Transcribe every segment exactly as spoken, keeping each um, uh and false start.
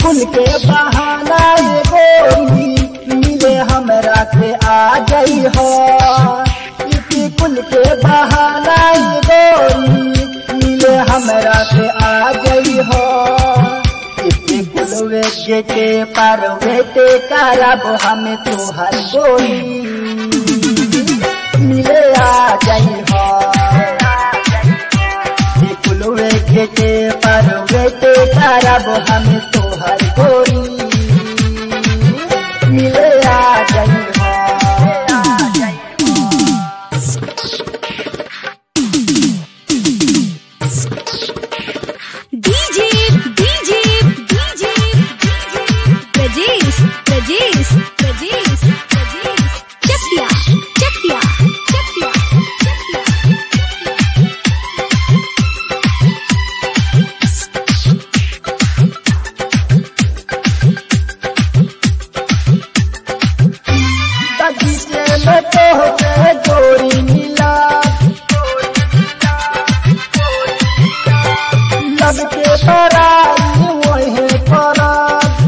कुल के बहाना ये गोरी मिले हमरा से आ गई हो। इसी कुल के बहाना ये गोरी मिले हमरा से आ गई हो। इसी कुलवे के पर बेटे करब हम तुहर गोरी मिले आ गई हो। कुलवे के पर बेटे करब हम तुहर गोरी मिले आ गई हो। DJ DJ DJ Prajesh Prajesh Prajesh Prajesh Chakia Chakia Chakia बगीचे में तोहके गोरी मिला लब के पराई वही पराग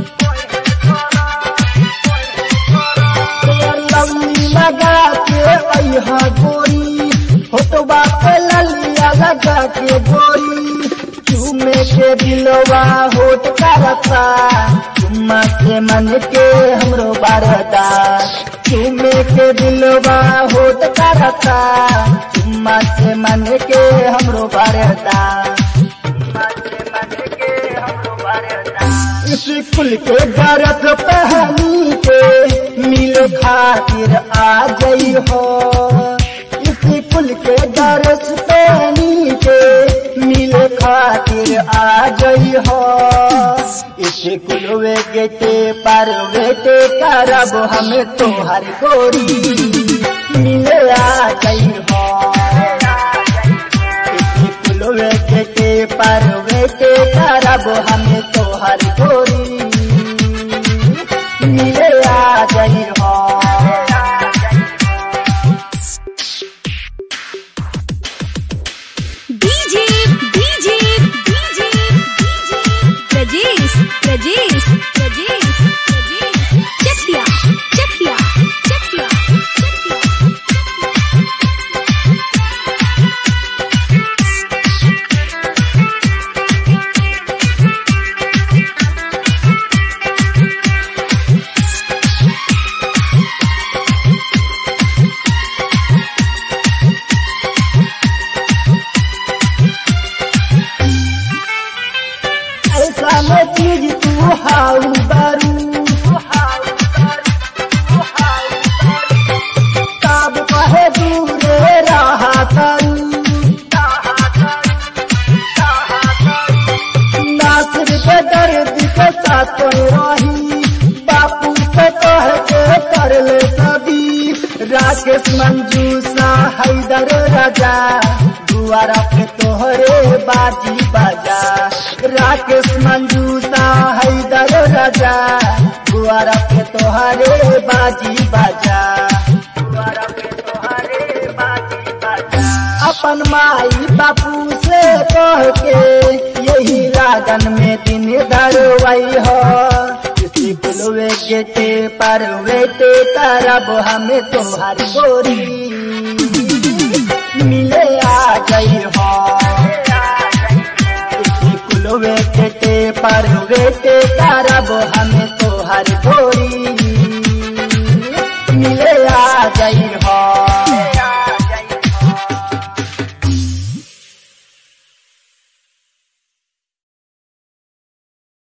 लवली लगा के अहा गोरी होटवा पे ललिया लगा के गोरी चूमे के दिलवा होट करता चुम्मा के मन के हमरो बारता चूमे के दिलवा होट करता चुम्मा के मन के हमरो बारता इस कुल के गरज पहनी के मिले खातिर आ गई हो। इस कुल के गरज पहनी के मिले खातिर आ गई हो। इस कुलवे गेटे पर बेटे करब हम तुहर गोरी मिले आ गई हो। कुलवे गेटे पर बेटे करब हम तुहर गोरी मिले आ गई हो। DJ DJ DJ Prajesh Prajesh Prajesh Prajesh Chakia Chakia Chakia ऐसा में चीज तू हाउ बारू तब कहे दूरे रहा करू नासिर के दर्द के साथ रही बापू से कह के कर ले सभी राकेश मंजूसा हैदर राजा दुआरा पे तोहरे बाजी बाजा राकेश मंजूसा हैदर राजा दुआरा पे तोहरे बाजी बाजा दुआरा पे तोहरे बाजी बाजा अपन माई बापू से कह के यही रागन में दिन धरवाई हो। किसी बुलवे गेटे पर बेटे करब हमें तुम्हारी गोरी मिले आ गई हो। किसी कुलवे गेटे पर बेटे करब हमें